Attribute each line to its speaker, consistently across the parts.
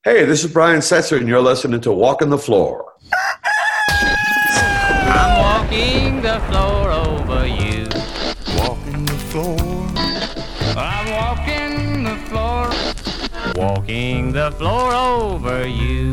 Speaker 1: Hey, this is Brian Setzer, and you're listening to Walking the Floor.
Speaker 2: I'm walking the floor over you.
Speaker 3: Walking the floor.
Speaker 2: I'm walking the floor. Walking the floor over you.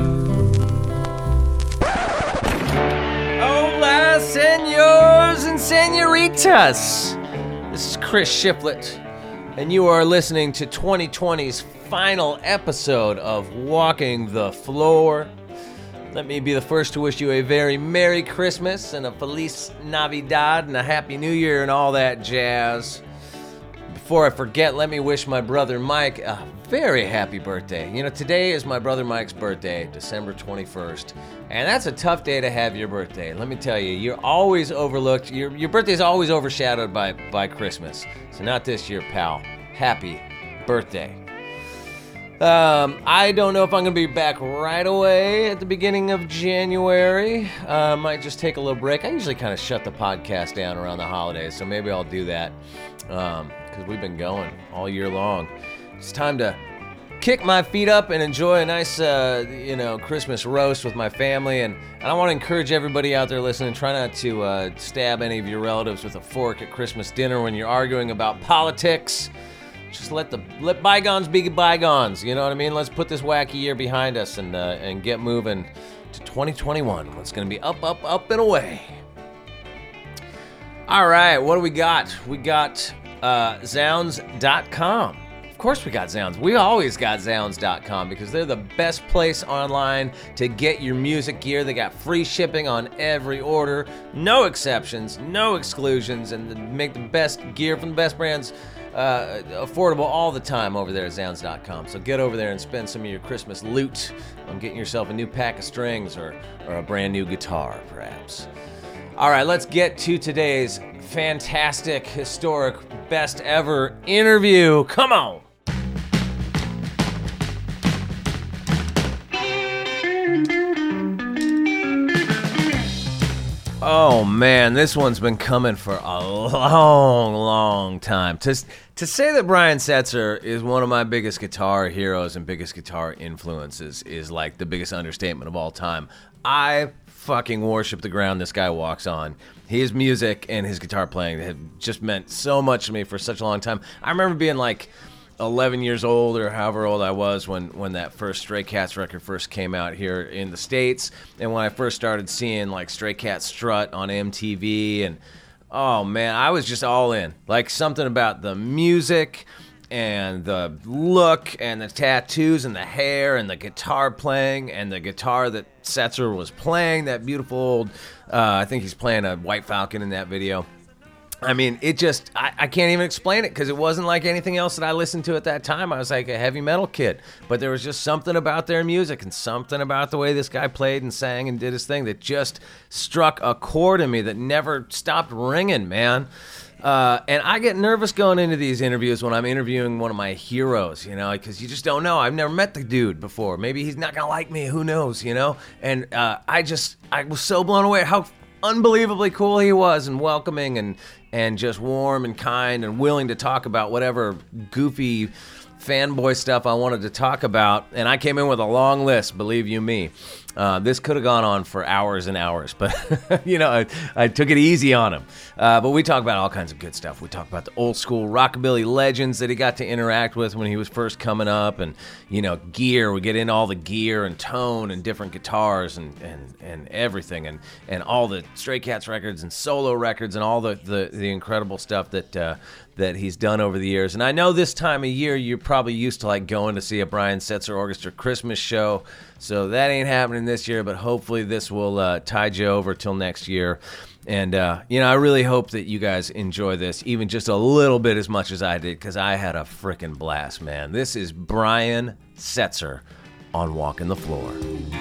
Speaker 2: Hola, senors and senoritas. This is Chris Shiflett, and you are listening to 2020's final episode of Walking the Floor. Let me be the first to wish you a very Merry Christmas and a Feliz Navidad and a Happy New Year and all that jazz. Before I forget, let me wish my brother Mike a very happy birthday. You know, today is my brother Mike's birthday, December 21st, and that's a tough day to have your birthday. Let me tell you, you're always overlooked. Your birthday is always overshadowed by Christmas. So not this year, pal. Happy birthday. I don't know if I'm going to be back right away at the beginning of January. Might just take a little break. I usually kind of shut the podcast down around the holidays, so maybe I'll do that because we've been going all year long. It's time to kick my feet up and enjoy a nice, Christmas roast with my family. And I want to encourage everybody out there listening, try not to stab any of your relatives with a fork at Christmas dinner when you're arguing about politics. Just let bygones be bygones, you know what I mean? Let's put this wacky year behind us and get moving to 2021. It's going to be up, up, up, and away. All right, what do we got? We got Zounds.com. Of course we got Zounds. We always got Zounds.com because they're the best place online to get your music gear. They got free shipping on every order, no exceptions, no exclusions, and they make the best gear from the best brands affordable all the time over there at Zounds.com. So get over there and spend some of your Christmas loot on getting yourself a new pack of strings or a brand new guitar, perhaps. All right, let's get to today's fantastic, historic, best ever interview. Come on. Oh man, this one's been coming for a long, long time. To say that Brian Setzer is one of my biggest guitar heroes and biggest guitar influences is like the biggest understatement of all time. I fucking worship the ground this guy walks on. His music and his guitar playing have just meant so much to me for such a long time. I remember being like 11 years old or however old I was when that first Stray Cats record first came out here in the States, and when I first started seeing like Stray Cats strut on MTV, and oh man, I was just all in. Like something about the music and the look and the tattoos and the hair and the guitar playing and the guitar that Setzer was playing, that beautiful old, I think he's playing a White Falcon in that video. I mean, it just, I can't even explain it because it wasn't like anything else that I listened to at that time. I was like a heavy metal kid, but there was just something about their music and something about the way this guy played and sang and did his thing that just struck a chord in me that never stopped ringing, man. And I get nervous going into these interviews when I'm interviewing one of my heroes, you know, because you just don't know. I've never met the dude before. Maybe he's not going to like me. Who knows, you know? And I was so blown away how unbelievably cool he was and welcoming and just warm and kind and willing to talk about whatever goofy fanboy stuff I wanted to talk about. And I came in with a long list, believe you me. This could have gone on for hours and hours, but you know, I took it easy on him. But we talk about all kinds of good stuff. We talk about the old school rockabilly legends that he got to interact with when he was first coming up, and you know, gear. We get into all the gear and tone and different guitars and everything, and all the Stray Cats records and solo records and all the incredible stuff that he's done over the years. And I know this time of year you're probably used to like going to see a Brian Setzer Orchestra Christmas show, so that ain't happening this year, but hopefully this will tide you over till next year. And I really hope that you guys enjoy this even just a little bit as much as I did, because I had a freaking blast, man. This is Brian Setzer on Walking the Floor.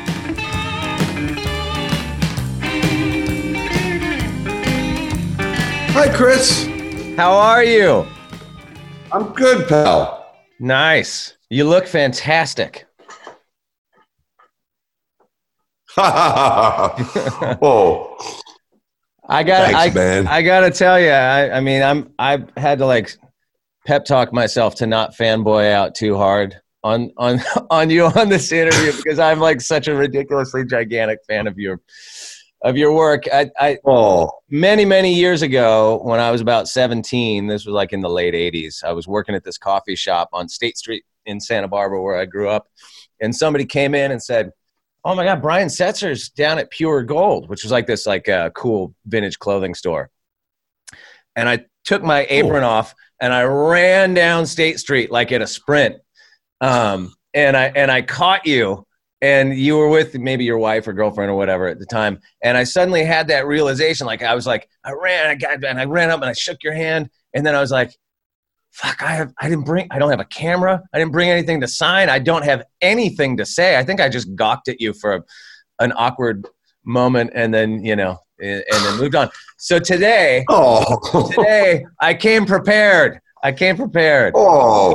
Speaker 1: Hi, Chris.
Speaker 2: How are you?
Speaker 1: I'm good, pal.
Speaker 2: Nice. You look fantastic.
Speaker 1: Oh,
Speaker 2: I got
Speaker 1: man.
Speaker 2: I gotta tell you, I mean, I've had to like pep talk myself to not fanboy out too hard on you on this interview because I'm like such a ridiculously gigantic fan of your work. I many years ago when I was about 17, this was like in the late 80s, I was working at this coffee shop on State Street in Santa Barbara where I grew up, and somebody came in and said, "Oh my God, Brian Setzer's down at Pure Gold," which was like this cool vintage clothing store. And I took my apron off and I ran down State Street like in a sprint. And I caught you, and you were with maybe your wife or girlfriend or whatever at the time. And I suddenly had that realization, like I was like, I ran up and I shook your hand. And then I was like, fuck, I don't have a camera. I didn't bring anything to sign. I don't have anything to say. I think I just gawked at you for an awkward moment and then, and then moved on. So today I came prepared.
Speaker 1: Oh,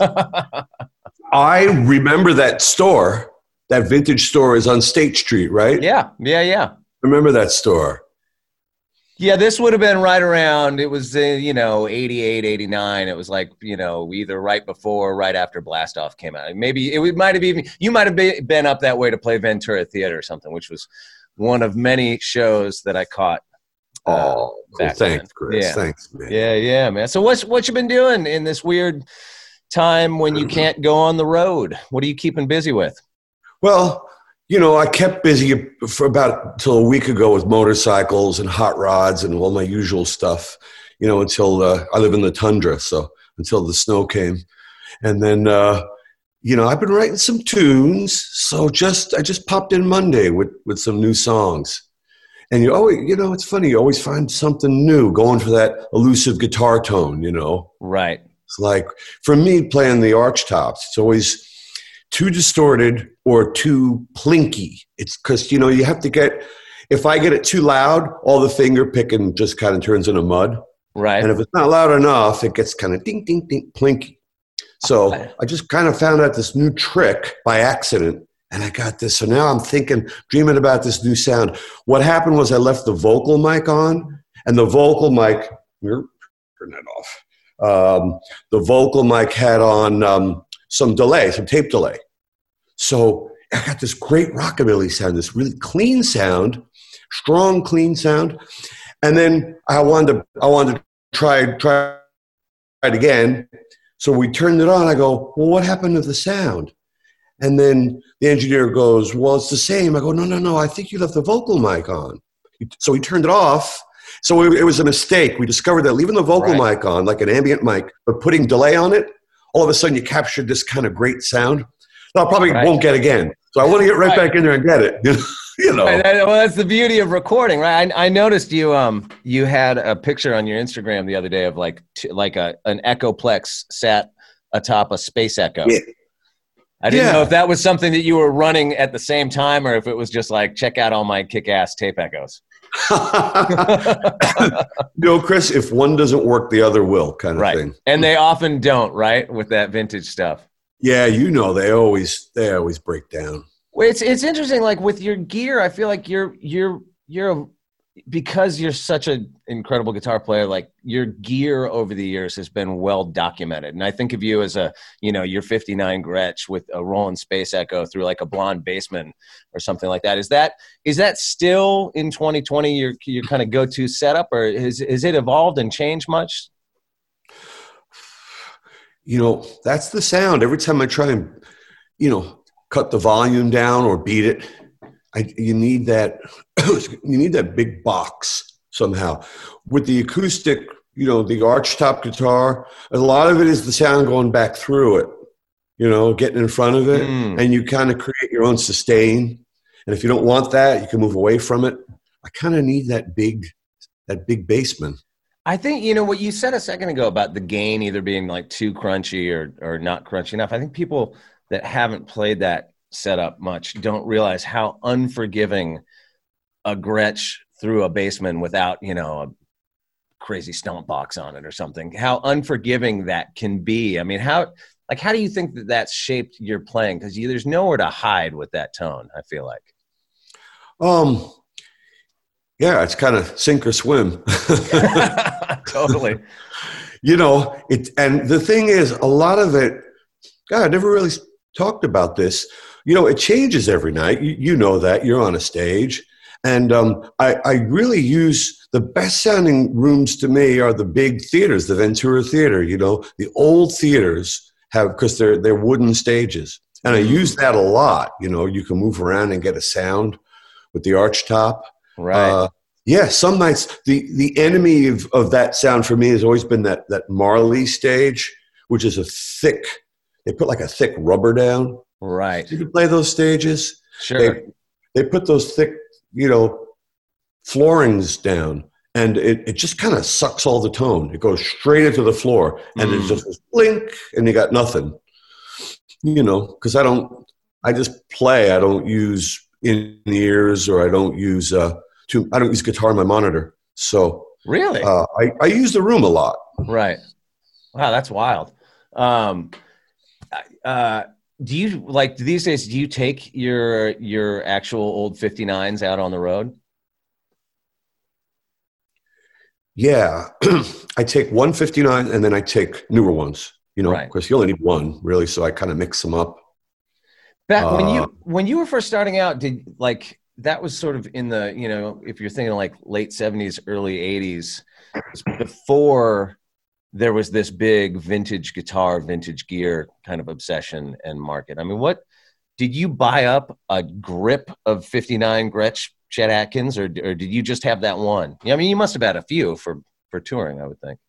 Speaker 1: I remember that store. That vintage store is on State Street, right?
Speaker 2: Yeah.
Speaker 1: Remember that store.
Speaker 2: Yeah, this would have been right around, it was, 88, 89. It was like, either right before or right after Blastoff came out. Maybe you might have been up that way to play Ventura Theater or something, which was one of many shows that I caught.
Speaker 1: Thanks, Chris.
Speaker 2: Yeah.
Speaker 1: Thanks, man.
Speaker 2: Yeah, man. So what you been doing in this weird time when you can't go on the road? What are you keeping busy with?
Speaker 1: Well, I kept busy for about till a week ago with motorcycles and hot rods and all my usual stuff, until I live in the tundra, so until the snow came. And then, I've been writing some tunes, so I just popped in Monday with some new songs. And you always, it's funny, you always find something new going for that elusive guitar tone,
Speaker 2: Right.
Speaker 1: It's like, for me, playing the arch tops, it's always too distorted or too plinky. It's because, you have to if I get it too loud, all the finger picking just kind of turns into mud.
Speaker 2: Right.
Speaker 1: And if it's not loud enough, it gets kind of ding, ding, ding, plinky. So I just kind of found out this new trick by accident, and I got this. So now I'm dreaming about this new sound. What happened was I left the vocal mic on, and the vocal mic, turn that off. The vocal mic had on some tape delay. So I got this great rockabilly sound, this really clean sound, strong, clean sound. And then I wanted to try it again. So we turned it on. I go, well, what happened to the sound? And then the engineer goes, well, it's the same. I go, no, I think you left the vocal mic on. So he turned it off. So it was a mistake. We discovered that leaving the vocal mic on, like an ambient mic, but putting delay on it, all of a sudden you captured this kind of great sound that I probably won't get again. So I want to get right back in there and get it.
Speaker 2: Well, that's the beauty of recording, right? I noticed you had a picture on your Instagram the other day of like an Echoplex sat atop a Space Echo. Yeah. I didn't know if that was something that you were running at the same time or if it was just like, check out all my kick-ass tape echoes.
Speaker 1: Chris, if one doesn't work, the other will, kind of thing.
Speaker 2: And they often don't, right? With that vintage stuff.
Speaker 1: Yeah, they always break down.
Speaker 2: Well, it's interesting. Like with your gear, I feel like you're because you're such an incredible guitar player. Like your gear over the years has been well documented, and I think of you as your '59 Gretsch with a Roland Space Echo through like a blonde Bassman or something like that. Is that still in 2020 your kind of go-to setup, or is it evolved and changed much?
Speaker 1: That's the sound. Every time I try and, cut the volume down or beat it, you need that big box somehow. With the acoustic, the arch top guitar, a lot of it is the sound going back through it, getting in front of it, and you kind of create your own sustain. And if you don't want that, you can move away from it. I kind of need that big bassman.
Speaker 2: I think, what you said a second ago about the gain either being like too crunchy or not crunchy enough. I think people that haven't played that setup much don't realize how unforgiving a Gretsch through a Bassman without, a crazy stomp box on it or something, how unforgiving that can be. I mean, how do you think that that's shaped your playing? Because there's nowhere to hide with that tone, I feel like.
Speaker 1: Yeah, it's kind of sink or swim.
Speaker 2: Totally.
Speaker 1: And the thing is, a lot of it, God, I never really talked about this. It changes every night. You know that. You're on a stage. And I really use the best sounding rooms to me are the big theaters, the Ventura Theater, the old theaters because they're wooden stages. And I use that a lot. You can move around and get a sound with the arch top.
Speaker 2: Right.
Speaker 1: Some nights the enemy of that sound for me has always been that Marley stage, which is they put like a thick rubber down.
Speaker 2: Right.
Speaker 1: Did you play those stages?
Speaker 2: Sure.
Speaker 1: They put those thick, floorings down, and it just kind of sucks all the tone. It goes straight into the floor, and it's just this blink, and you got nothing. Because I just play. I don't use in-ears, or I don't use guitar in my monitor. So
Speaker 2: really,
Speaker 1: I use the room a lot.
Speaker 2: Right. Wow, that's wild. Do you these days? Do you take your actual old 59s out on the road?
Speaker 1: Yeah, I take 159 and then I take newer ones. Because you only need one really, so I kind of mix them up.
Speaker 2: Back when you were first starting out, that was sort of in the if you're thinking like late 70s, early 80s, before there was this big vintage guitar, vintage gear kind of obsession and market. I mean, what did you buy up a grip of 59 Gretsch Chet Atkins, or did you just have that one? I mean, you must have had a few for touring, I would think.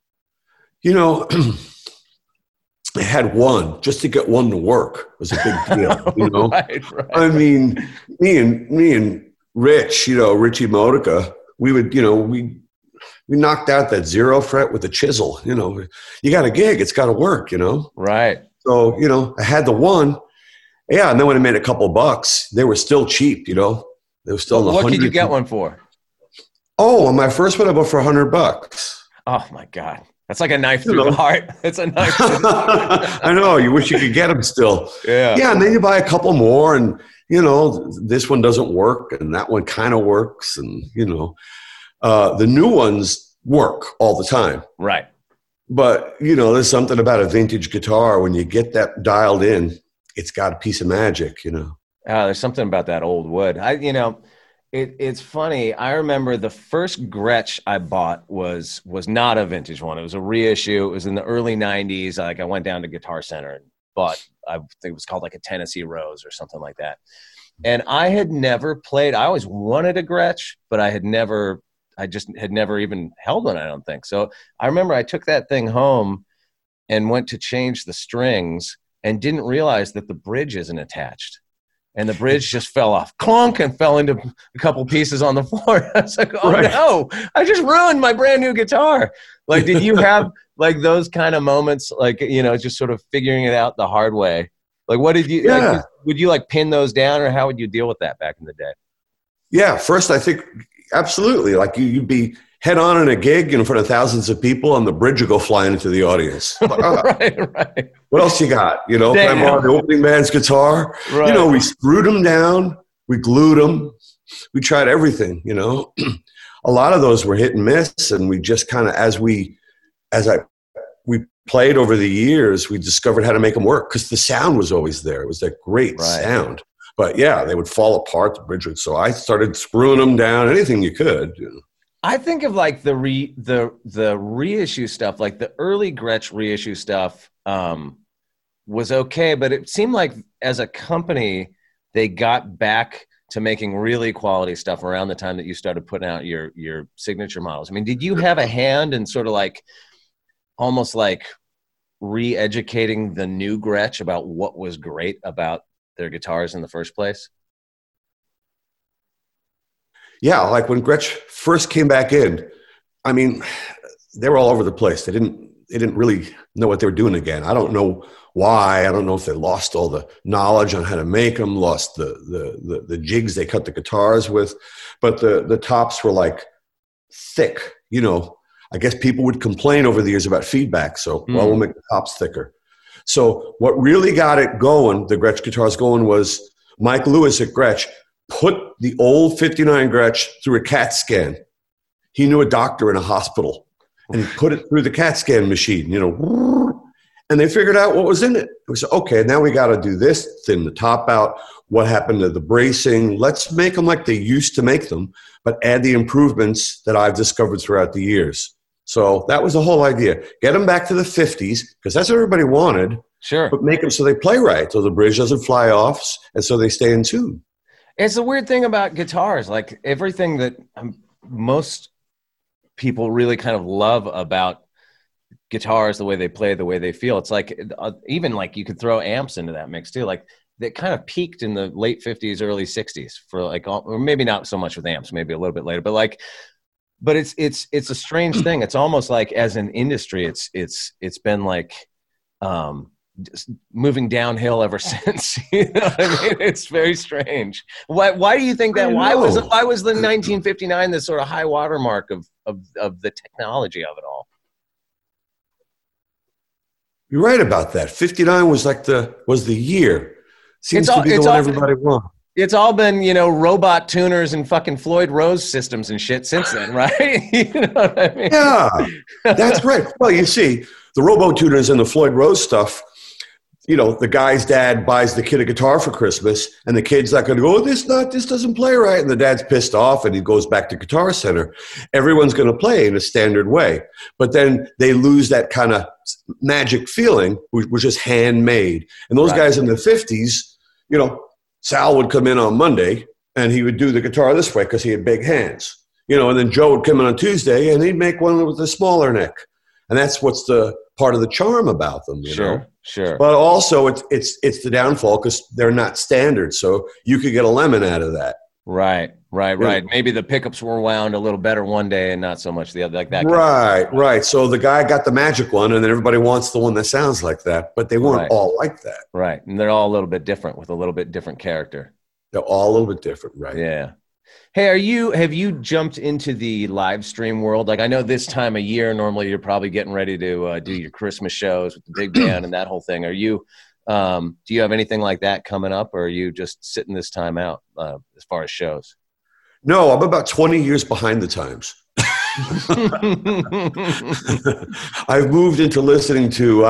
Speaker 1: I had one just to get one to work was a big deal.
Speaker 2: Right.
Speaker 1: I mean, me and Rich, Richie Modica, we would, we knocked out that 0 fret with a chisel. You got a gig, it's got to work.
Speaker 2: Right.
Speaker 1: So I had the one, and then when I made a couple bucks, they were still cheap. They were still in the
Speaker 2: What
Speaker 1: hundreds.
Speaker 2: could you get one for?
Speaker 1: Oh, on my first one I bought for $100.
Speaker 2: Oh my God. That's like a knife through the heart. It's a knife.
Speaker 1: I know. You wish you could get them still.
Speaker 2: Yeah.
Speaker 1: Yeah. And then you buy a couple more and, this one doesn't work and that one kind of works. And, the new ones work all the time.
Speaker 2: Right.
Speaker 1: But, there's something about a vintage guitar. When you get that dialed in, it's got a piece of magic,
Speaker 2: There's something about that old wood. It's funny. I remember the first Gretsch I bought was not a vintage one. It was a reissue. It was in the early 90s. I went down to Guitar Center and bought, I think it was called like a Tennessee Rose or something like that. And I had never played. I always wanted a Gretsch, but I just had never even held one, I don't think. So I remember I took that thing home and went to change the strings and didn't realize that the bridge isn't attached. And the bridge just fell off, clunk, and fell into a couple pieces on the floor. I was like, oh, right. No, I just ruined my brand new guitar. Did you have those kind of moments, just sort of figuring it out the hard way? What did you, would you pin those down, or how would you deal with that back in the day?
Speaker 1: Yeah, first I think absolutely. You'd be head on in a gig in front of thousands of people, and the bridge would go flying into the audience.
Speaker 2: Right.
Speaker 1: What else you got? Can I borrow the opening band's guitar?
Speaker 2: Right.
Speaker 1: We screwed them down. We glued them. We tried everything, A lot of those were hit and miss, and we just kind of, we played over the years, we discovered how to make them work because the sound was always there. It was that great sound. But yeah, they would fall apart, the bridge would. So I started screwing them down, anything you could.
Speaker 2: I think of the reissue stuff, the early Gretsch reissue stuff was okay, but it seemed like as a company, they got back to making really quality stuff around the time that you started putting out your signature models. I mean, did you have a hand in sort of almost re-educating the new Gretsch about what was great about their guitars in the first place?
Speaker 1: Yeah, when Gretsch first came back in, I mean, they were all over the place. They didn't really know what they were doing again. I don't know why. I don't know if they lost all the knowledge on how to make them, lost the jigs they cut the guitars with, but the tops were thick. I guess people would complain over the years about feedback. So, we'll make the tops thicker. So what really got it going, the Gretsch guitars going, was Mike Lewis at Gretsch put the old 59 Gretsch through a CAT scan. He knew a doctor in a hospital, and he put it through the CAT scan machine, And they figured out what was in it. We said, okay, now we got to do this, thin the top out. What happened to the bracing? Let's make them like they used to make them, but add the improvements that I've discovered throughout the years. So that was the whole idea. Get them back to the 50s, because that's what everybody wanted.
Speaker 2: Sure.
Speaker 1: But make them so they play right, so the bridge doesn't fly off, and so they stay in tune.
Speaker 2: It's a weird thing about guitars. Like everything that most people really kind of love about guitars, the way they play, the way they feel. It's like even like you could throw amps into that mix too. Like that kind of peaked in the late 50s, early 60s for like, or maybe not so much with amps, maybe a little bit later, but like, but it's a strange thing. It's almost like as an industry, it's been like just moving downhill ever since. You know what I mean? It's very strange. Why do you think that? Why was the 1959 this sort of high water mark of the technology of it all?
Speaker 1: You're right about that. 59 was like the year. Seems to be the one everybody wants.
Speaker 2: It's all been, you know, robot tuners and fucking Floyd Rose systems and shit since then, right? You know what I mean?
Speaker 1: Yeah, that's right. Well, you see, the robo tuners and the Floyd Rose stuff, you know, the guy's dad buys the kid a guitar for Christmas, and the kid's not going to go, oh, this doesn't play right. And the dad's pissed off, and he goes back to Guitar Center. Everyone's going to play in a standard way. But then they lose that kind of magic feeling, which is handmade. And those guys in the 50s, you know, Sal would come in on Monday, and he would do the guitar this way because he had big hands. You know, and then Joe would come in on Tuesday, and he'd make one with a smaller neck. And that's what's the part of the charm about them, you know?
Speaker 2: Sure.
Speaker 1: But also it's the downfall because they're not standard. So you could get a lemon out of that.
Speaker 2: Right. Maybe the pickups were wound a little better one day and not so much the other, like that.
Speaker 1: Right. So the guy got the magic one, and then everybody wants the one that sounds like that, but they weren't all like that.
Speaker 2: Right. And they're all a little bit different with a little bit different character.
Speaker 1: They're all a little bit different, right?
Speaker 2: Yeah. Hey, have you jumped into the live stream world? Like, I know this time of year, normally you're probably getting ready to do your Christmas shows with the big band and that whole thing. Are you, do you have anything like that coming up, or are you just sitting this time out as far as shows?
Speaker 1: No, I'm about 20 years behind the times. I've moved into listening to,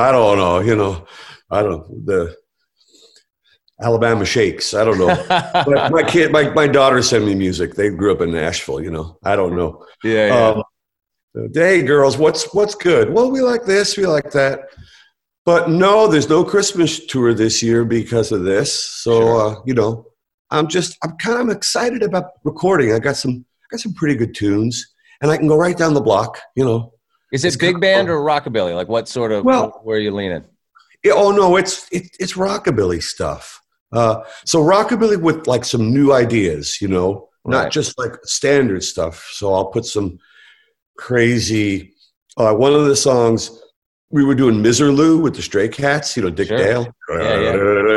Speaker 1: the Alabama Shakes. I don't know. But my daughter sent me music. They grew up in Nashville, you know. I don't know.
Speaker 2: Yeah.
Speaker 1: Hey, girls, what's good? Well, we like this, we like that. But no, there's no Christmas tour this year because of this. So, you know, I'm kind of excited about recording. I got some pretty good tunes, and I can go right down the block, you know.
Speaker 2: Is it big band or rockabilly? Like what sort of, where are you leaning?
Speaker 1: No, it's rockabilly stuff. So rockabilly with like some new ideas, you know, not just like standard stuff. So I'll put some crazy, one of the songs we were doing Miserlou with the Stray Cats, you know, Dick Dale.
Speaker 2: Yeah.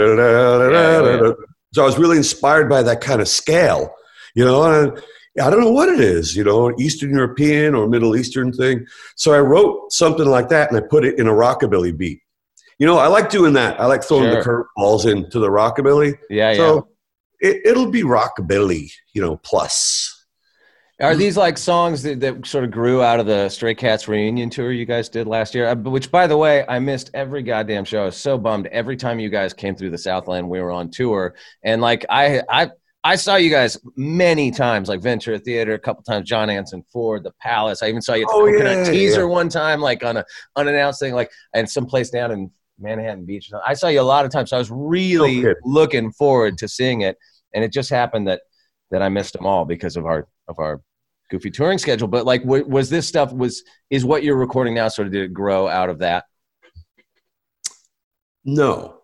Speaker 1: So I was really inspired by that kind of scale, you know, and I don't know what it is, you know, Eastern European or Middle Eastern thing. So I wrote something like that, and I put it in a rockabilly beat. You know, I like doing that. I like throwing the curveballs into the rockabilly. So it'll be rockabilly, you know, plus.
Speaker 2: Are these like songs that sort of grew out of the Stray Cats reunion tour you guys did last year? Which, by the way, I missed every goddamn show. I was so bummed. Every time you guys came through the Southland, we were on tour. And like I saw you guys many times, like Ventura Theater a couple times, John Anson Ford, the Palace. I even saw you at the Coconut Teaser one time, like on an unannounced thing, like, and someplace down in Manhattan Beach. I saw you a lot of times, so I was really looking forward to seeing it, and it just happened that I missed them all because of our goofy touring schedule. But like, was this stuff is what you're recording now sort of, did it grow out of that?
Speaker 1: No.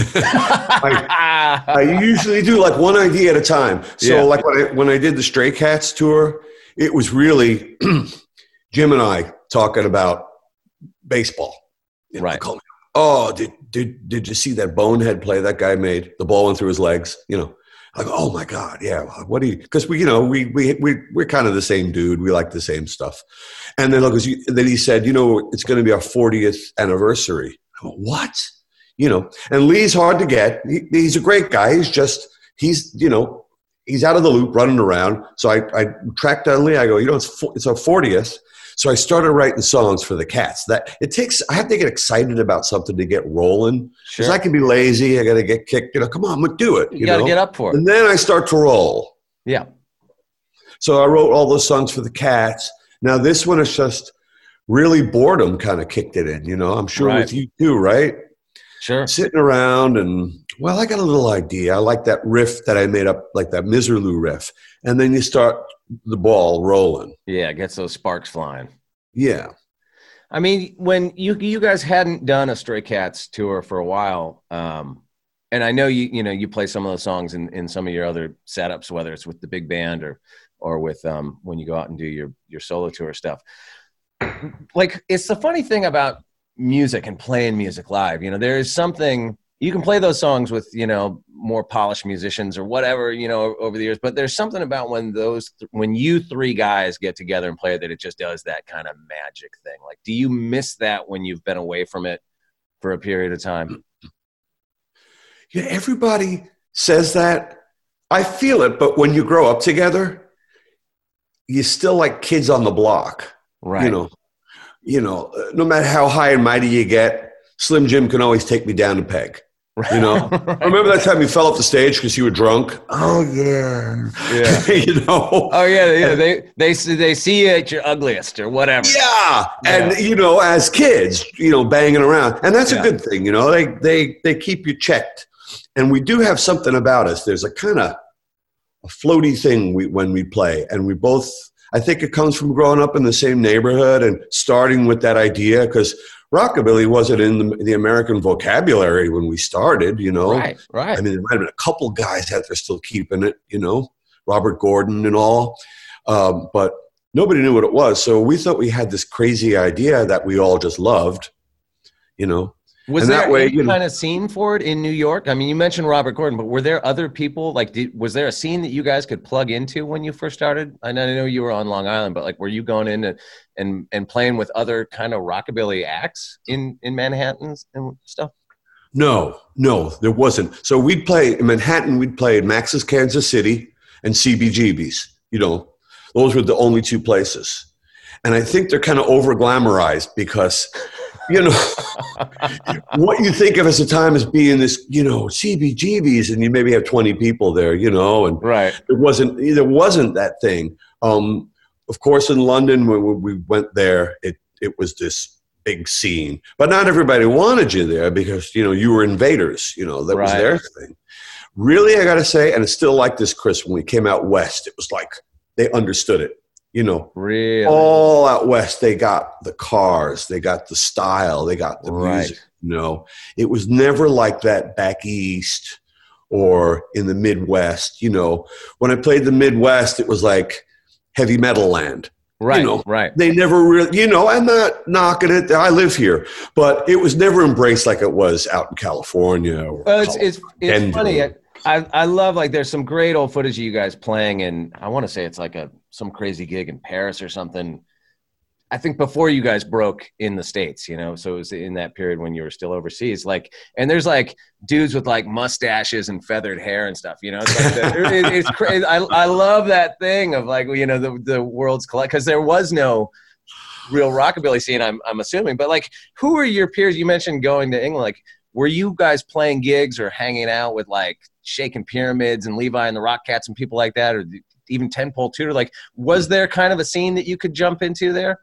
Speaker 1: I usually do like one idea at a time. So like when I did the Stray Cats tour, it was really Jim and I talking about baseball. You know, call me, oh, did you see that bonehead play that guy made? The ball went through his legs, you know. Like, oh my God, yeah. What do you? Because we're kind of the same dude. We like the same stuff. And then then he said, you know, it's going to be our 40th anniversary. I went, what? You know, and Lee's hard to get. He's a great guy. He's you know, he's out of the loop running around. So I tracked down Lee. I go, you know, it's our 40th. So I started writing songs for the Cats. I have to get excited about something to get rolling. Because I can be lazy. I got to get kicked. Come on, do it.
Speaker 2: You got to get up for it.
Speaker 1: And then I start to roll.
Speaker 2: Yeah.
Speaker 1: So I wrote all those songs for the Cats. Now this one is just really boredom kind of kicked it in. I'm sure with you too, right?
Speaker 2: Sure.
Speaker 1: Sitting around and, well, I got a little idea. I like that riff that I made up, like that Miserlou riff. And then you start the ball rolling.
Speaker 2: Yeah, it gets those sparks flying.
Speaker 1: Yeah.
Speaker 2: I mean, when you guys hadn't done a Stray Cats tour for a while, and I know you play some of those songs in some of your other setups, whether it's with the big band or with when you go out and do your solo tour stuff. Like, it's the funny thing about music and playing music live. There is something, you can play those songs with more polished musicians or whatever over the years, but there's something about when you three guys get together and play that it just does that kind of magic thing. Like, do you miss that when you've been away from it for a period of time?
Speaker 1: Yeah, everybody says that. I feel it, but when you grow up together, you're still like kids on the block.
Speaker 2: Right.
Speaker 1: No matter how high and mighty you get, Slim Jim can always take me down a peg. Right. Remember that time you fell off the stage because you were drunk? Oh yeah.
Speaker 2: Oh yeah. They see you at your ugliest or whatever.
Speaker 1: Yeah. And as kids, banging around, and that's a good thing. They keep you checked, and we do have something about us. There's a kind of a floaty thing when we play, and we both. I think it comes from growing up in the same neighborhood and starting with that idea, because rockabilly wasn't in the American vocabulary when we started,
Speaker 2: Right.
Speaker 1: I mean, there might have been a couple guys out there still keeping it, Robert Gordon and all, but nobody knew what it was. So we thought we had this crazy idea that we all just loved,
Speaker 2: Was there any kind of scene for it in New York? I mean, you mentioned Robert Gordon, but were there other people? Like, was there a scene that you guys could plug into when you first started? I know you were on Long Island, but like, were you going in and playing with other kind of rockabilly acts in Manhattan and stuff?
Speaker 1: No, there wasn't. So we'd play in Manhattan. We'd play in Max's Kansas City and CBGB's. Those were the only two places. And I think they're kind of over glamorized because. What you think of as a time as being this, CBGBs, and you maybe have 20 people there, and
Speaker 2: right.
Speaker 1: There wasn't that thing. Of course, in London, when we went there, it was this big scene, but not everybody wanted you there because, you were invaders, that was their thing. Really, I got to say, and it's still like this, Chris, when we came out West, it was like they understood it.
Speaker 2: Really?
Speaker 1: All out West, they got the cars, they got the style, they got the music. It was never like that back East or in the Midwest. When I played the Midwest, it was like heavy metal land.
Speaker 2: Right, right.
Speaker 1: They never really, I'm not knocking it. I live here, but it was never embraced like it was out in California. Or
Speaker 2: it's funny. I love, like, there's some great old footage of you guys playing, and I want to say it's like some crazy gig in Paris or something. I think before you guys broke in the States, so it was in that period when you were still overseas. Like, and there's like dudes with like mustaches and feathered hair and stuff. It's like it's crazy. I love that thing of like the world's collect, because there was no real rockabilly scene. I'm assuming, but like, who are your peers? You mentioned going to England. Like, were you guys playing gigs or hanging out with like Shaking Pyramids and Levi and the Rock Cats and people like that, or even 10-Pole Tutor? Like, was there kind of a scene that you could jump into there?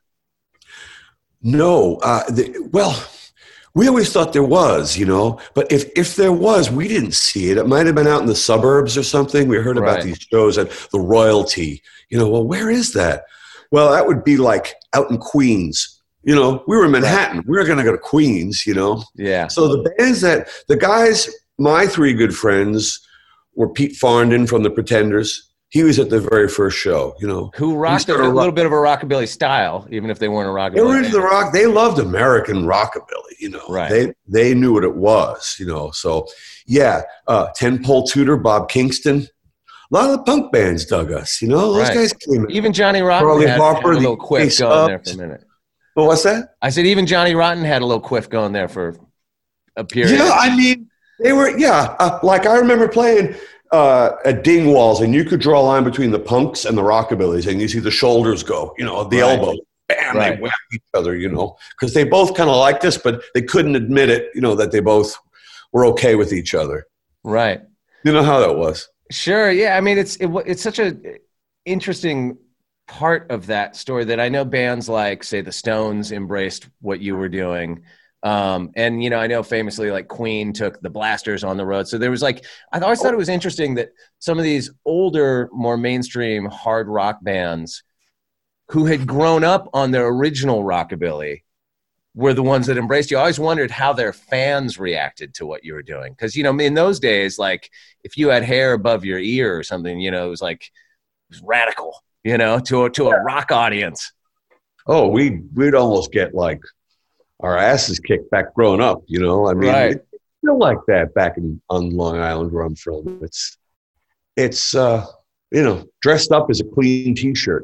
Speaker 1: No. Well, we always thought there was, but if there was, we didn't see it. It might have been out in the suburbs or something. We heard about these shows at the Royalty, well, where is that? Well, that would be like out in Queens. We were in Manhattan. Right. We were going to go to Queens,
Speaker 2: Yeah.
Speaker 1: So the guys, my three good friends were Pete Farndon from the Pretenders. He was at the very first show,
Speaker 2: Who rocked a little bit of a rockabilly style, even if they weren't a rockabilly.
Speaker 1: They were into the rock. They loved American rockabilly,
Speaker 2: Right.
Speaker 1: They knew what it was, So, yeah, 10-Pole Tutor, Bob Kingston. A lot of the punk bands dug us, Those guys came in.
Speaker 2: Even Johnny Rotten had a little quiff going there for a minute.
Speaker 1: But what's that?
Speaker 2: I said even Johnny Rotten had a little quiff going there for a period.
Speaker 1: Yeah, I mean, they were, like I remember playing at Dingwalls, and you could draw a line between the punks and the rockabillys, and you see the shoulders go, the elbow. bam,
Speaker 2: Right.
Speaker 1: they whack each other, because they both kind of liked us, but they couldn't admit it, that they both were okay with each other.
Speaker 2: Right.
Speaker 1: You know how that was.
Speaker 2: Sure. Yeah. I mean, it's such a interesting part of that story that I know bands like, say, the Stones embraced what you were doing. And, I know famously like Queen took the Blasters on the road. So there was I always thought it was interesting that some of these older, more mainstream hard rock bands who had grown up on their original rockabilly were the ones that embraced you. I always wondered how their fans reacted to what you were doing. Cause in those days, like if you had hair above your ear or something, it was radical, to a rock audience.
Speaker 1: Oh, we'd almost get our asses kicked back growing up, I mean,
Speaker 2: Right.
Speaker 1: It's still like that back on Long Island where I'm from. It's dressed up as a clean T-shirt,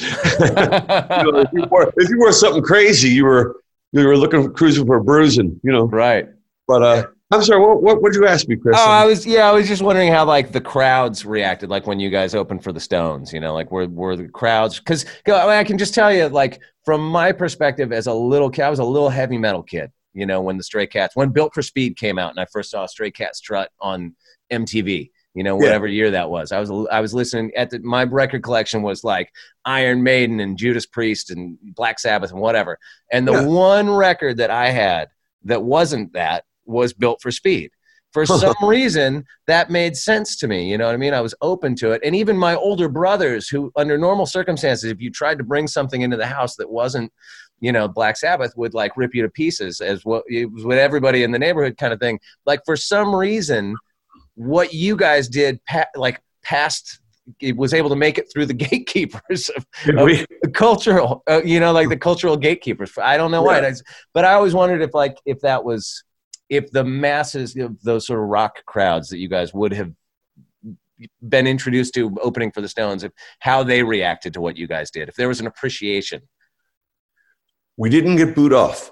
Speaker 1: if you wore something crazy, you were cruising for a bruising,
Speaker 2: Right.
Speaker 1: But I'm sorry, what would you ask me, Chris?
Speaker 2: Oh, I was just wondering how the crowds reacted, when you guys opened for the Stones, were the crowds, because I can just tell you, from my perspective as a little kid, I was a little heavy metal kid, when when Built for Speed came out and I first saw Stray Cat Strut on MTV, whatever year that was. I was listening my record collection was Iron Maiden and Judas Priest and Black Sabbath and whatever. And the one record that I had that wasn't that was Built for Speed. For some reason, that made sense to me. You know what I mean? I was open to it. And even my older brothers, who under normal circumstances, if you tried to bring something into the house that wasn't, Black Sabbath, would rip you to pieces, as what it was with everybody in the neighborhood kind of thing. For some reason, what you guys did past, it was able to make it through the gatekeepers of the cultural, the cultural gatekeepers. I don't know why, but I always wondered if the masses of those sort of rock crowds that you guys would have been introduced to opening for the Stones, how they reacted to what you guys did, if there was an appreciation.
Speaker 1: We didn't get booed off.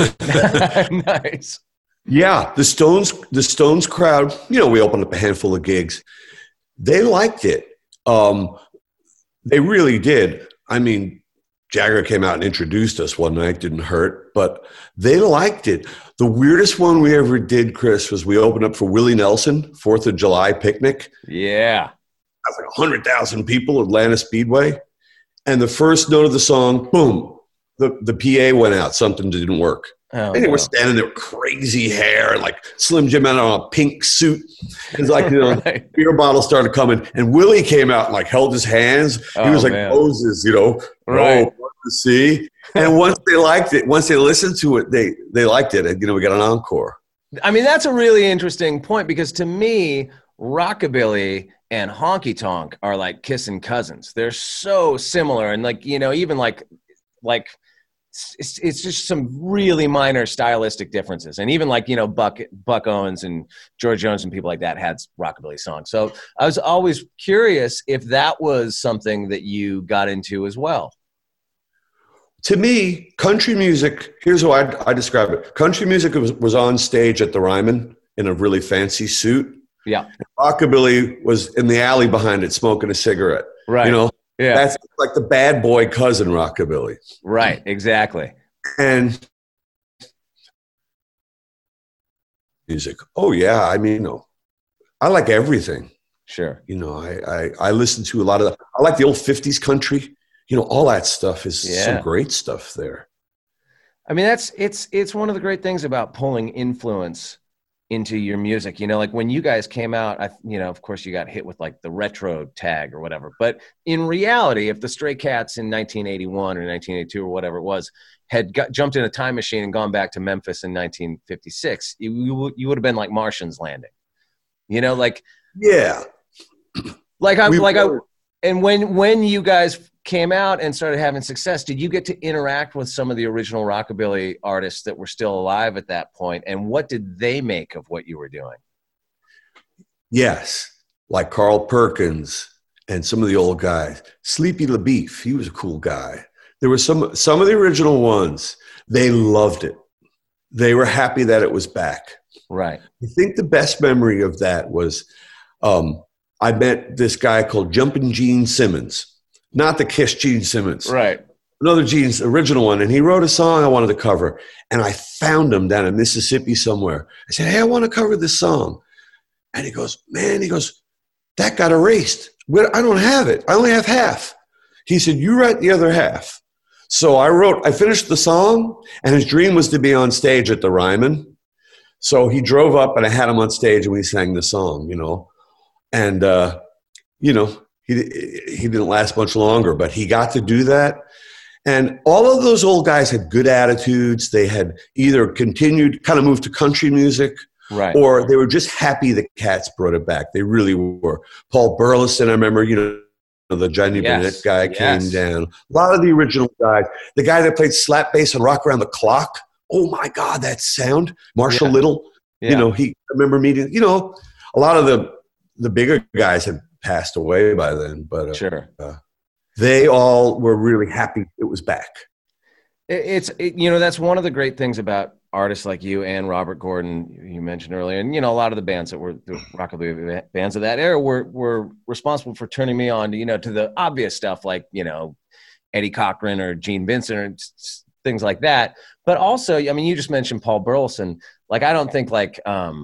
Speaker 2: Nice.
Speaker 1: Yeah, the Stones crowd, we opened up a handful of gigs. They liked it. They really did. I mean, Jagger came out and introduced us one night, didn't hurt, but they liked it. The weirdest one we ever did, Chris, was we opened up for Willie Nelson, 4th of July picnic.
Speaker 2: Yeah.
Speaker 1: That's 100,000 people, Atlanta Speedway. And the first note of the song, boom, the PA went out. Something didn't work.
Speaker 2: Oh,
Speaker 1: and they were standing there with crazy hair, Slim Jim out on a pink suit. And
Speaker 2: Right.
Speaker 1: beer bottles started coming. And Willie came out and held his hands. He was
Speaker 2: man.
Speaker 1: Moses,
Speaker 2: Right.
Speaker 1: What to see. And once they liked it, once they listened to it, they liked it. And, we got an encore.
Speaker 2: I mean, that's a really interesting point, because to me, rockabilly and honky tonk are kissing cousins. They're so similar. And even it's just some really minor stylistic differences. And even Buck Owens and George Jones and people like that had rockabilly songs. So I was always curious if that was something that you got into as well.
Speaker 1: To me, country music, here's how I describe it. Country music was on stage at the Ryman in a really fancy suit.
Speaker 2: Yeah.
Speaker 1: Rockabilly was in the alley behind it smoking a cigarette.
Speaker 2: Right. Yeah.
Speaker 1: That's the bad boy cousin rockabilly.
Speaker 2: Right, exactly.
Speaker 1: And music. Oh yeah, I mean, I like everything.
Speaker 2: Sure.
Speaker 1: I listen to a lot of I like the old 50s country. All that stuff is some great stuff there.
Speaker 2: I mean, it's one of the great things about pulling influence into your music. When you guys came out, of course you got hit with the retro tag or whatever. But in reality, if the Stray Cats in 1981 or 1982 or whatever it was had jumped in a time machine and gone back to Memphis in 1956, you would have been like Martians landing.
Speaker 1: Yeah.
Speaker 2: And when you guys came out and started having success, did you get to interact with some of the original rockabilly artists that were still alive at that point? And what did they make of what you were doing?
Speaker 1: Yes. Like Carl Perkins and some of the old guys. Sleepy LaBeef, he was a cool guy. There were some of the original ones. They loved it. They were happy that it was back.
Speaker 2: Right.
Speaker 1: I think the best memory of that was I met this guy called Jumpin' Gene Simmons. Not the Kiss Gene Simmons.
Speaker 2: Right.
Speaker 1: another Gene's original one, and he wrote a song I wanted to cover, and I found him down in Mississippi somewhere. I said, hey, I want to cover this song. And he goes, that got erased. I don't have it. I only have half. He said, you write the other half. So I finished the song, and his dream was to be on stage at the Ryman. So he drove up, and I had him on stage, and we sang the song, And, he didn't last much longer, but he got to do that. And all of those old guys had good attitudes. They had either continued, kind of moved to country music,
Speaker 2: right,
Speaker 1: or they were just happy the Cats brought it back. They really were. Paul Burleson, I remember, the Johnny Burnett guy came down. A lot of the original guys. The guy that played slap bass and Rock Around the Clock. Oh, my God, that sound. Marshall Little. I remember meeting, a lot of the bigger guys had passed away by then. But
Speaker 2: sure.
Speaker 1: They all were really happy it was back.
Speaker 2: That's one of the great things about artists like you and Robert Gordon, you mentioned earlier, and a lot of the bands that were the rockabilly bands of that era were responsible for turning me on to the obvious stuff like Eddie Cochran or Gene Vincent or things like that. But also, you just mentioned Paul Burleson. Like, I don't think like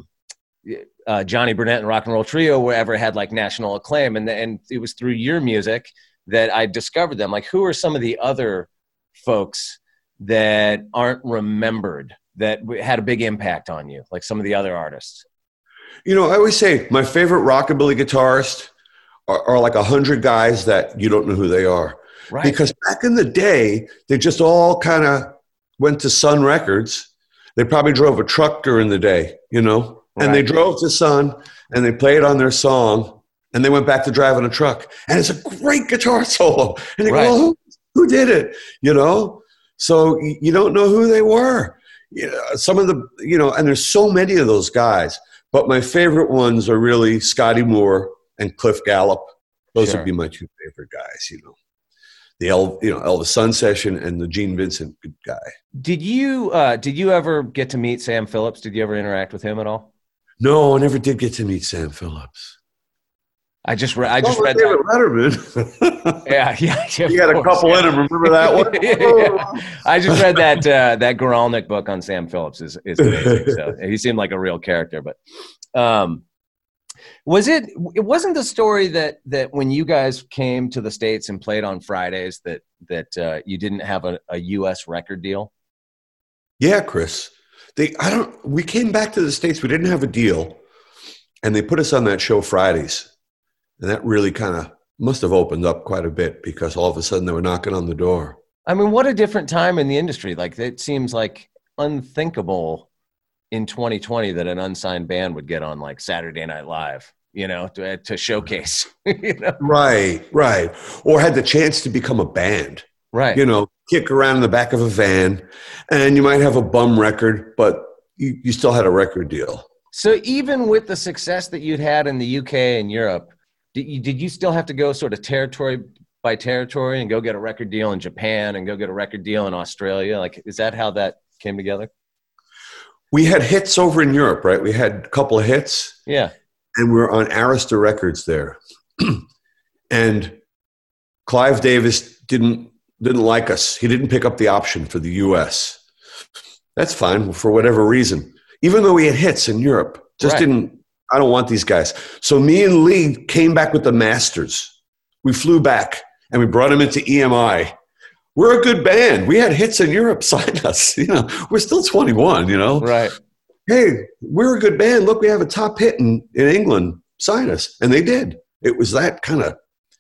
Speaker 2: Johnny Burnett and Rock and Roll Trio ever had like national acclaim, and it was through your music that I discovered them. Like, who are some of the other folks that aren't remembered that had a big impact on you, like some of the other artists?
Speaker 1: I always say my favorite rockabilly guitarists are like 100 guys that you don't know who they are.
Speaker 2: Right.
Speaker 1: Because back in the day, they just all kind of went to Sun Records. They probably drove a truck during the day, and they drove to Sun and they played on their song and they went back to driving a truck. And it's a great guitar solo. And they go, well, who did it? So you don't know who they were. Some of the, and there's so many of those guys. But my favorite ones are really Scotty Moore and Cliff Gallup. Those would be my two favorite guys, The Elvis Sun Session and the Gene Vincent guy.
Speaker 2: Did you ever get to meet Sam Phillips? Did you ever interact with him at all?
Speaker 1: No, I never did get to meet Sam Phillips.
Speaker 2: I just read that.
Speaker 1: Letterman.
Speaker 2: Yeah.
Speaker 1: You got a couple in him. Remember that one?
Speaker 2: Yeah. I just read that Goralnik book on Sam Phillips is amazing. So he seemed like a real character. But it wasn't the story that when you guys came to the States and played on Fridays that you didn't have a U.S. record deal?
Speaker 1: Yeah, Chris. We came back to the States. We didn't have a deal, and they put us on that show Fridays. And that really kind of must have opened up quite a bit because all of a sudden they were knocking on the door.
Speaker 2: I mean, what a different time in the industry. Like, it seems like unthinkable in 2020 that an unsigned band would get on like Saturday Night Live, to showcase.
Speaker 1: Right. Or had the chance to become a band.
Speaker 2: Right.
Speaker 1: Kick around in the back of a van, and you might have a bum record, but you still had a record deal.
Speaker 2: So even with the success that you'd had in the UK and Europe, did you still have to go sort of territory by territory and go get a record deal in Japan and go get a record deal in Australia? Like, is that how that came together?
Speaker 1: We had hits over in Europe, right? We had a couple of hits.
Speaker 2: Yeah.
Speaker 1: And we were on Arista Records there. And Clive Davis didn't like us. He didn't pick up the option for the US. That's fine for whatever reason. Even though we had hits in Europe, I don't want these guys. So me and Lee came back with the Masters. We flew back and we brought them into EMI. We're a good band. We had hits in Europe. Sign us. We're still 21,
Speaker 2: Right.
Speaker 1: Hey, we're a good band. Look, we have a top hit in England. Sign us. And they did. It was that kind of,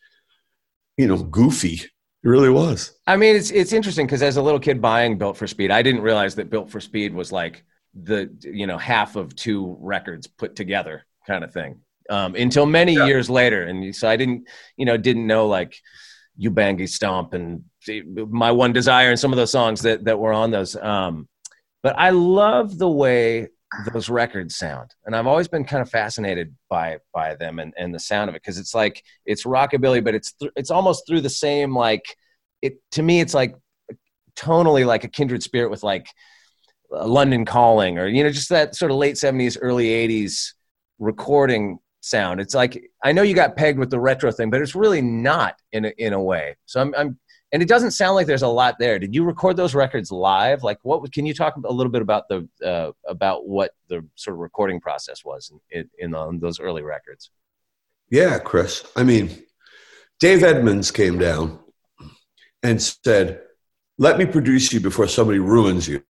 Speaker 1: goofy. It really was.
Speaker 2: I mean, it's interesting because as a little kid buying Built for Speed, I didn't realize that Built for Speed was like the half of two records put together kind of thing until many years later. And so I didn't know like You Bangy Stomp and My One Desire and some of those songs that were on those. But I love the way those records sound. And I've always been kind of fascinated by them and the sound of it. Cause it's like, it's rockabilly, but it's almost through the same, like to me, it's like tonally like a kindred spirit with like London Calling or, just that sort of late 70s, early 80s recording sound. It's like, I know you got pegged with the retro thing, but it's really not in a way. So And it doesn't sound like there's a lot there. Did you record those records live? Like, can you talk a little bit about about what the sort of recording process was in those early records?
Speaker 1: Yeah, Chris. I mean, Dave Edmunds came down and said, "Let me produce you before somebody ruins you."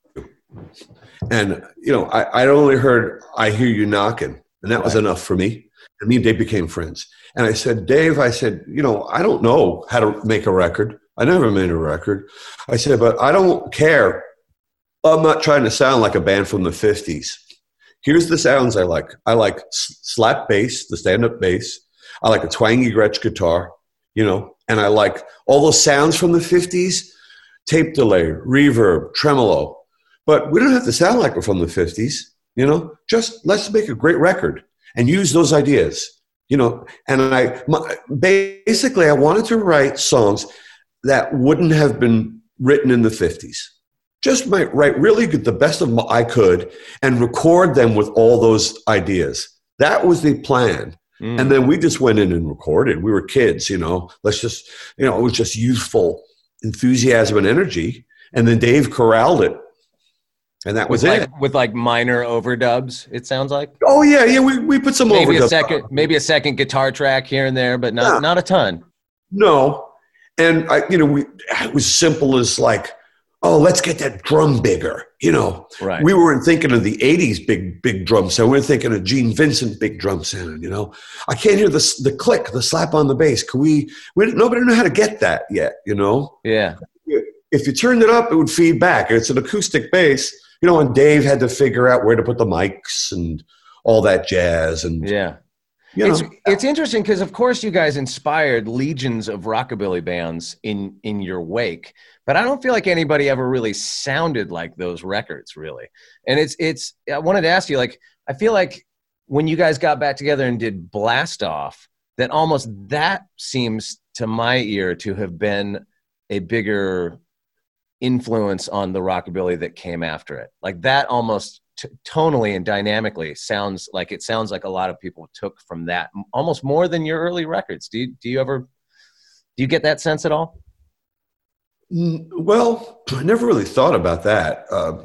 Speaker 1: And, I'd only heard "I Hear You Knocking," and that was enough for me. And me and Dave became friends. And I said, "Dave, I don't know how to make a record. I never made a record." I said, "But I don't care. I'm not trying to sound like a band from the 50s. Here's the sounds I like. I like slap bass, the stand-up bass. I like a twangy Gretsch guitar, and I like all those sounds from the 50s, tape delay, reverb, tremolo. But we don't have to sound like we're from the 50s, Just let's make a great record and use those ideas, And basically I wanted to write songs that wouldn't have been written in the 50s. Just write really good, the best of I could, and record them with all those ideas. That was the plan. And then we just went in and recorded. We were kids, let's just, it was just youthful enthusiasm and energy. And then Dave corralled it. And that was it.
Speaker 2: With like minor overdubs, it sounds like.
Speaker 1: Oh yeah. We put some overdubs.
Speaker 2: Maybe a second guitar track here and there, but not a ton.
Speaker 1: No. And it was simple as like, oh, let's get that drum bigger, Right. We weren't thinking of the 80s big drum sound. We were thinking of Gene Vincent big drum sound, I can't hear the click, the slap on the bass. Nobody knew how to get that yet,
Speaker 2: Yeah.
Speaker 1: If you turned it up, it would feed back. It's an acoustic bass, and Dave had to figure out where to put the mics and all that jazz. And
Speaker 2: yeah. It's interesting because, of course, you guys inspired legions of rockabilly bands in your wake, but I don't feel like anybody ever really sounded like those records, really. And I wanted to ask you, like, I feel like when you guys got back together and did Blast Off, that seems to my ear to have been a bigger influence on the rockabilly that came after it. Like that almost tonally and dynamically sounds like a lot of people took from that almost more than your early records. Do you get that sense at all?
Speaker 1: Well, I never really thought about that.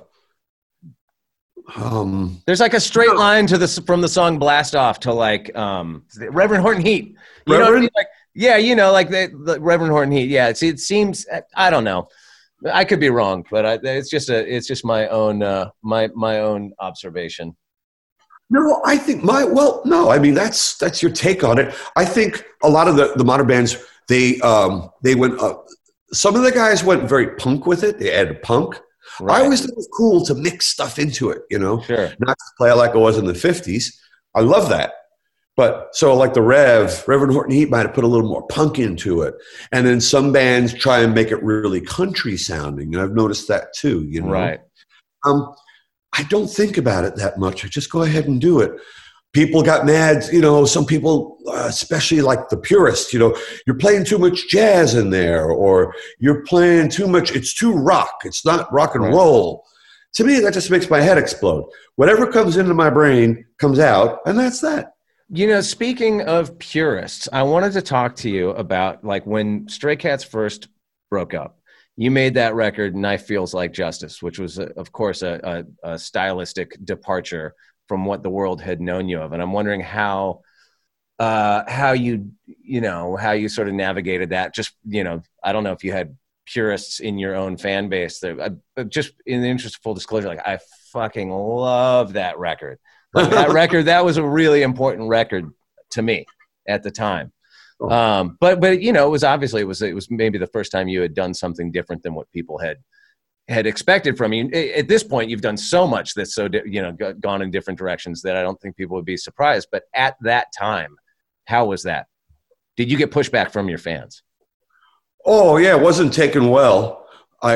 Speaker 2: There's like a straight line from the song Blast Off to like Reverend Horton Heat. You know what I mean? Like, yeah, like the Reverend Horton Heat. Yeah, it seems, I don't know. I could be wrong, but it's just my own my own observation.
Speaker 1: No, I think no. I mean, that's your take on it. I think a lot of the modern bands they went. Some of the guys went very punk with it. They added punk. Right. I always thought it was cool to mix stuff into it.
Speaker 2: Sure.
Speaker 1: Not to play like it was in the 50s. I love that. But so like the Reverend Horton Heat might have put a little more punk into it. And then some bands try and make it really country sounding. And I've noticed that too,
Speaker 2: Right.
Speaker 1: I don't think about it that much. I just go ahead and do it. People got mad, some people, especially like the purists, you're playing too much jazz in there, or you're playing too much, it's too rock. It's not rock and roll. To me, that just makes my head explode. Whatever comes into my brain comes out, and that's that.
Speaker 2: Speaking of purists, I wanted to talk to you about like when Stray Cats first broke up. You made that record, Knife Feels Like Justice, which was, of course, a stylistic departure from what the world had known you of. And I'm wondering how you sort of navigated that. Just, I don't know if you had purists in your own fan base. Just in the interest of full disclosure, like I fucking love that record. Like that record, that was a really important record to me at the time. But it was obviously it was maybe the first time you had done something different than what people had expected from you. At this point, you've done so much that's gone in different directions that I don't think people would be surprised. But at that time, how was that? Did you get pushback from your fans?
Speaker 1: Oh yeah, it wasn't taken well.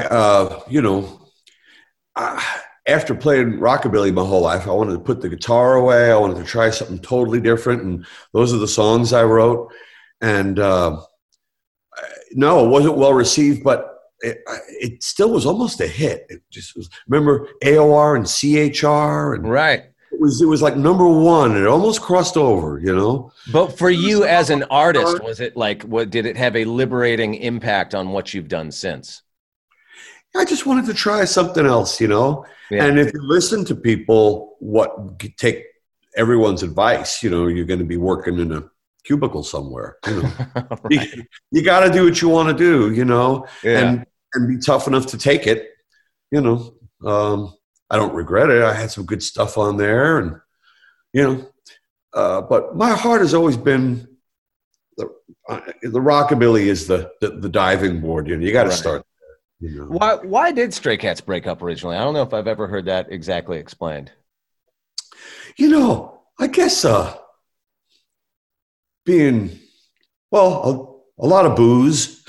Speaker 1: After playing rockabilly my whole life, I wanted to put the guitar away. I wanted to try something totally different, and those are the songs I wrote. And no, it wasn't well received, but it still was almost a hit. It just was. Remember AOR and CHR and
Speaker 2: right.
Speaker 1: It was like number one. It almost crossed over, you know.
Speaker 2: But for you as an artist, was it like, what did it have a liberating impact on what you've done since?
Speaker 1: I just wanted to try something else, you know.
Speaker 2: Yeah.
Speaker 1: And if you listen to people, take everyone's advice, you know, you're going to be working in a cubicle somewhere. You know,
Speaker 2: Right.
Speaker 1: you got to do what you want to do, you know,
Speaker 2: Yeah.
Speaker 1: and be tough enough to take it. You know, I don't regret it. I had some good stuff on there, and you know, but my heart has always been the rockabilly is the diving board. You know, you got to
Speaker 2: Right.
Speaker 1: start there, you know.
Speaker 2: Why did Stray Cats break up originally? I don't know if I've ever heard that exactly explained.
Speaker 1: You know, I guess being, well, a lot of booze.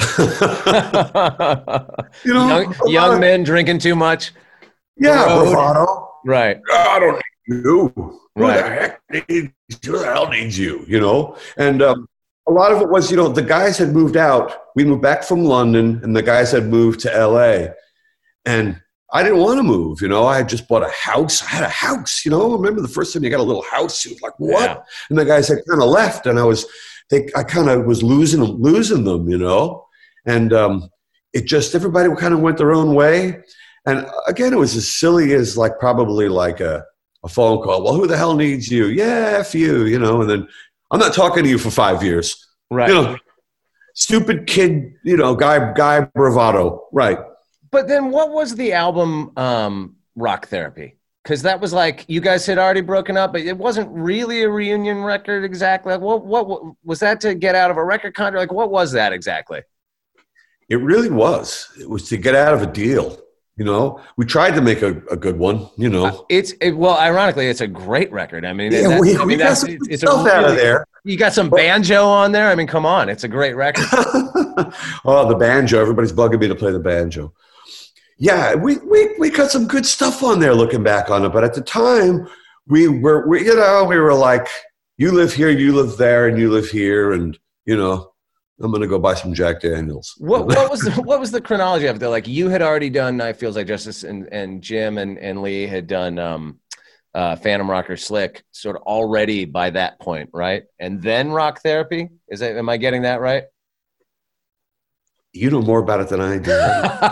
Speaker 1: You know,
Speaker 2: young men drinking too much.
Speaker 1: Yeah,
Speaker 2: road.
Speaker 1: bravado.
Speaker 2: Right.
Speaker 1: I don't need you.
Speaker 2: Right.
Speaker 1: Who the hell needs you? You know, and a lot of it was, you know, the guys had moved out. We moved back from London, and the guys had moved to LA, and I didn't want to move. You know, I had just bought a house. I had a house. You know, remember the first time you got a little house? You was like, what?
Speaker 2: Yeah.
Speaker 1: And the guys had kind of left, and I kind of was losing them. You know, and it just everybody kind of went their own way. And again, it was as silly as like probably like a phone call. Well, who the hell needs you? Yeah, F you, you know, and then I'm not talking to you for 5 years.
Speaker 2: Right.
Speaker 1: You know, stupid kid, you know, guy bravado. Right.
Speaker 2: But then what was the album Rock Therapy? Because that was like, you guys had already broken up, but it wasn't really a reunion record exactly. Like, what was that to get out of a record contract? Like, what was that exactly?
Speaker 1: It really was. It was to get out of a deal. You know, we tried to make a good one, you know.
Speaker 2: Well, ironically, it's a great record. I mean,
Speaker 1: Yeah, we got some good stuff out of there.
Speaker 2: You got some banjo on there. I mean, come on. It's a great record.
Speaker 1: Oh, the banjo. Everybody's bugging me to play the banjo. Yeah, we got some good stuff on there looking back on it. But at the time, we were like, you live here, you live there, and you live here. And, you know, I'm going to go buy some Jack Daniels.
Speaker 2: What was the chronology of it? Like, you had already done Night Feels Like Justice, and Jim and Lee had done Phantom Rocker Slick sort of already by that point, right? And then Rock Therapy? Am I getting that right?
Speaker 1: You know more about it than I do.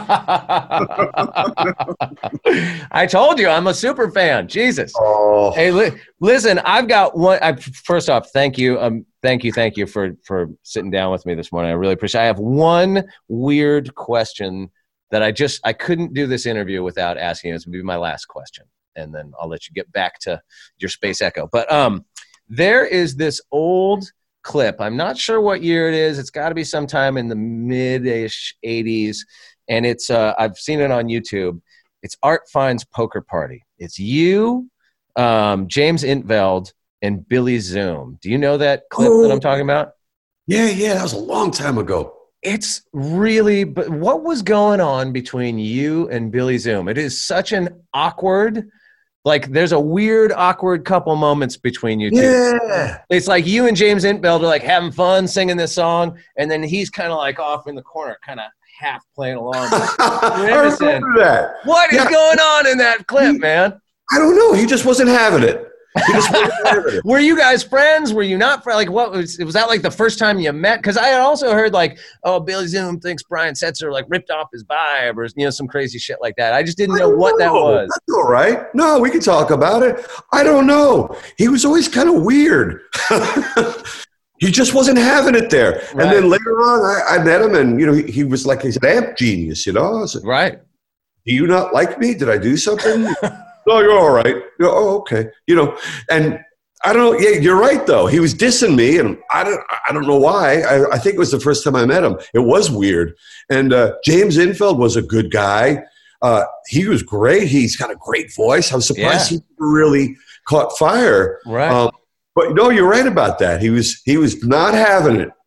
Speaker 2: I told you, I'm a super fan. Jesus.
Speaker 1: Oh.
Speaker 2: Hey, listen, I've got one. First off, thank you. Thank you for sitting down with me this morning. I really appreciate it. I have one weird question that I couldn't do this interview without asking. This would be my last question, and then I'll let you get back to your Space Echo. But there is this old clip. I'm not sure what year it is. It's got to be sometime in the mid-ish 80s, and it's I've seen it on YouTube. It's Art Fine's Poker Party. It's you, James Intveld, and Billy Zoom. Do you know that clip that I'm talking about?
Speaker 1: Yeah, that was a long time ago.
Speaker 2: It's really, but what was going on between you and Billy Zoom? It is such an awkward, like there's a weird, awkward couple moments between you two.
Speaker 1: Yeah.
Speaker 2: It's like you and James Intveld are like having fun singing this song, and then he's kind of like off in the corner, kind of half playing along.
Speaker 1: I remember that.
Speaker 2: What is going on in that clip, man?
Speaker 1: I don't know. He just wasn't having it. He just wasn't having it.
Speaker 2: Were you guys friends? Were you not friends? Like, what was that like the first time you met? Because I had also heard like, oh, Billy Zoom thinks Brian Setzer like ripped off his vibe, or some crazy shit like that. I just didn't know what that was.
Speaker 1: That's all right. No, we can talk about it. I don't know. He was always kind of weird. He just wasn't having it there. Right. And then later on, I met him, and he was like he's an amp genius. Said,
Speaker 2: right?
Speaker 1: Do you not like me? Did I do something? No, you're all right. Oh, okay. And I don't know. Yeah, you're right though. He was dissing me, and I don't know why. I think it was the first time I met him. It was weird. And James Intveld was a good guy. He was great. He's got a great voice. I was surprised he really caught fire.
Speaker 2: Right.
Speaker 1: But no, you're right about that. He was not having it.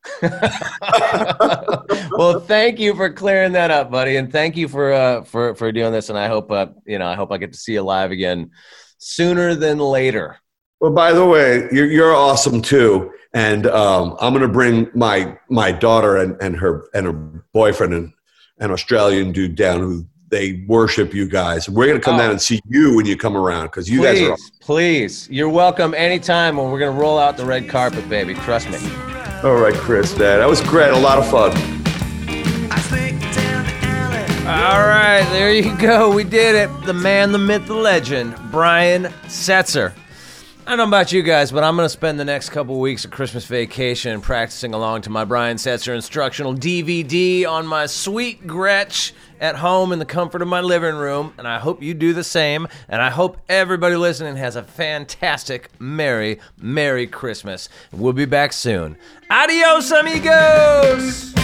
Speaker 2: Well, thank you for clearing that up, buddy, and thank you for doing this. And I hope I get to see you live again sooner than later.
Speaker 1: Well, by the way, you're awesome too, and I'm going to bring my daughter and her boyfriend, an Australian dude down who they worship you guys. We're going to come down and see you when you come around because you guys are.
Speaker 2: Please, you're welcome anytime when we're going to roll out the red carpet, baby. Trust me.
Speaker 1: All right, Chris, man. That was great. A lot of fun.
Speaker 2: All right, there you go. We did it. The man, the myth, the legend, Brian Setzer. I don't know about you guys, but I'm going to spend the next couple weeks of Christmas vacation practicing along to my Brian Setzer instructional DVD on my sweet Gretsch at home in the comfort of my living room, and I hope you do the same, and I hope everybody listening has a fantastic, Merry Christmas. We'll be back soon. Adios, amigos!